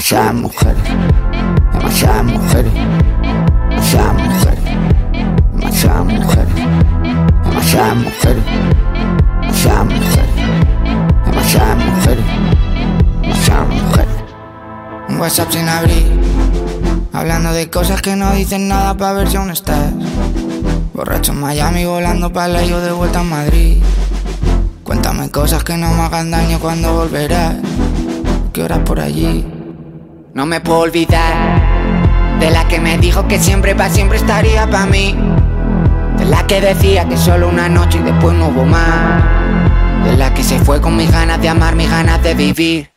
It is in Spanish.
Demasiadas mujeres, demasiadas mujeres, demasiadas mujeres, demasiadas mujeres, demasiadas mujeres, demasiadas mujeres, demasiadas mujeres, demasiadas mujeres. Un WhatsApp sin abrir, hablando de cosas que no dicen nada pa' ver si aún estás. Borracho en Miami, volando pa' la yo de vuelta a Madrid. Cuéntame cosas que no me hagan daño cuando volverás. ¿Qué horas por allí? No me puedo olvidar de la que me dijo que siempre pa' siempre estaría pa' mí. De la que decía que solo una noche y después no hubo más. De la que se fue con mis ganas de amar, mis ganas de vivir.